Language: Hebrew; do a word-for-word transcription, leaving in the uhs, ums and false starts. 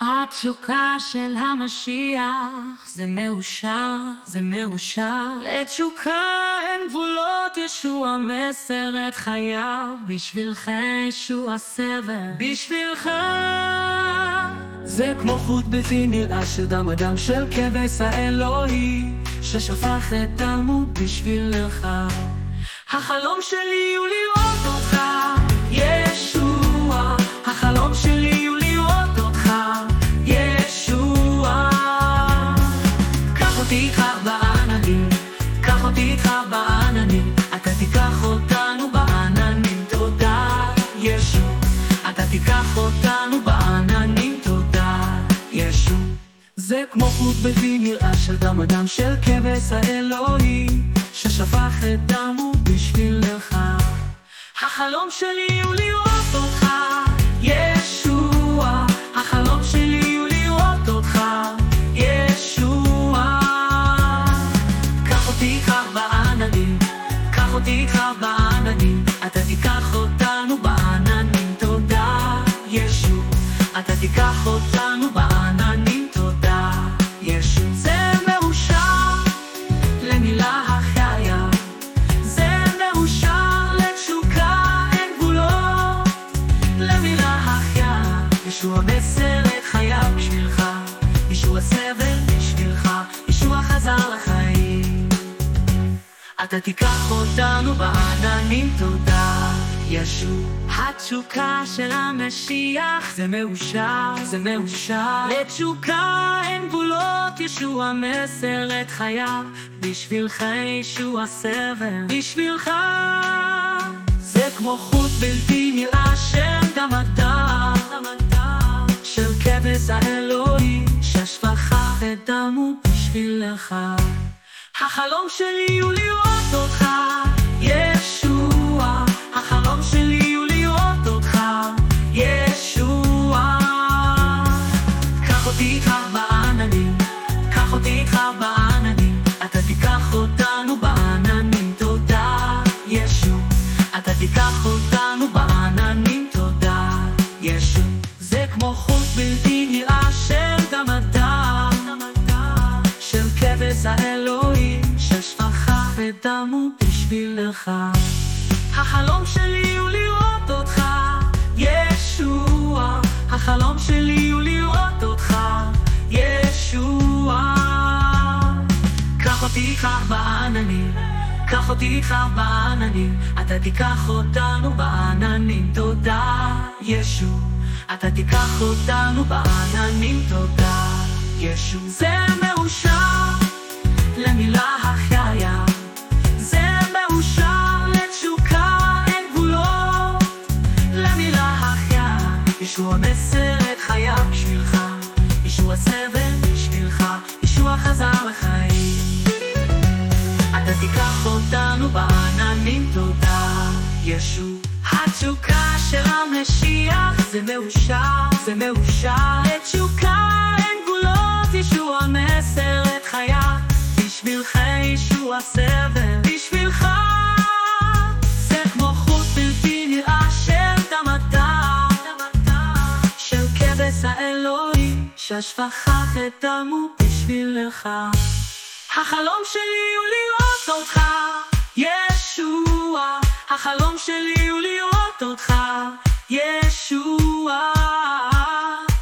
התשוקה של המשיח זה מאושר, זה מאושר. לתשוקה אין גבולות, ישוע מסר את חייו. בשבילך ישוע סבל, בשבילך. זה כמו חוט בלתי נראה של דם אדם, של כבש האלוהי ששפך את דמו בשבילך. החלום שלי הוא לראות אותך, ישוע. החלום שלי הוא לראות אותך, ישוע. קח אותי איתך בעננים, קח אותי איתך בעננים. אתה תיקח אותנו בעננים, תודה ישוע. אתה תיקח אותנו בעננים, תודה ישוע. זה כמו חוט בלתי נראה של דם אדם, של כבש האלוהי ששפך את דמו בשבילך. החלום שלי הוא לראות אותך, ישוע. החלום שלי הוא לראות אותך, ישוע. קח אותי איתך בעננים, קח אותי איתך בעננים. אתה תיקח אותנו בעננים, תודה ישוע. אתה תיקח אותנו בעננים, תודה ישוע. זה מאושר למילה החיה, זה מאושר לתשוקה אין גבולות. למילה החיה, ישוע מסר את חייו בשבילך. ישוע סבל בשבילך, ישוע חזר לחיים. אתה תיקח אותנו בעננים, תודה ישוע. התשוקה של המשיח זה מאושר, זה מאושר. לתשוקה אין גבולות, ישוע מסר את חייו. בשבילך ישוע סבל, בשבילך. זה כמו חוט בלתי נראה של דם אדם, של כבש האלוהי ששפך את דמו בשבילך. החלום שלי הוא לראות אותך, ישוע. החלום שלי הוא לראות אותך, ישוע. קח אותי איתך בעננים, קח אותי איתך בעננים. אתה תיקח אותנו בעננים, תודה ישוע. אתה תיקח אותנו בעננים, תודה ישוע. זה כמו חוט בלתי נראה של דם אדם, של כבש האלוהי ששפך את דמו בשבילך. החלום שלי הוא לראות אותך, ישוע. החלום שלי הוא לראות אותך, ישוע. קח אותי איתך בעננים, קח אותי איתך בעננים. אתה תיקח אותנו בעננים, תודה ישוע. אתה תיקח אותנו בעננים, תודה ישוע. זה מאושר למילה החיה, זה מאושר לתשוקה אין גבולות. למילה החיה, ישוע מסר את חייו בשבילך. ישוע סבל בשבילך, ישוע חזר לחיים. אתה תיקח אותנו בעננים, תודה ישוע. התשוקה של המשיח זה מאושר, זה מאושר. לתשוקה אין גבולות, ישוע מסר את חייו. בשבילך ישוע סבל, בשבילך. זה כמו חוט בלתי נראה של דם אדם, של כבש האלוהי ששפך את דמו בשבילך. החלום שלי הוא לראות אותך, ישוע. החלום שלי הוא לראות אותך, ישוע.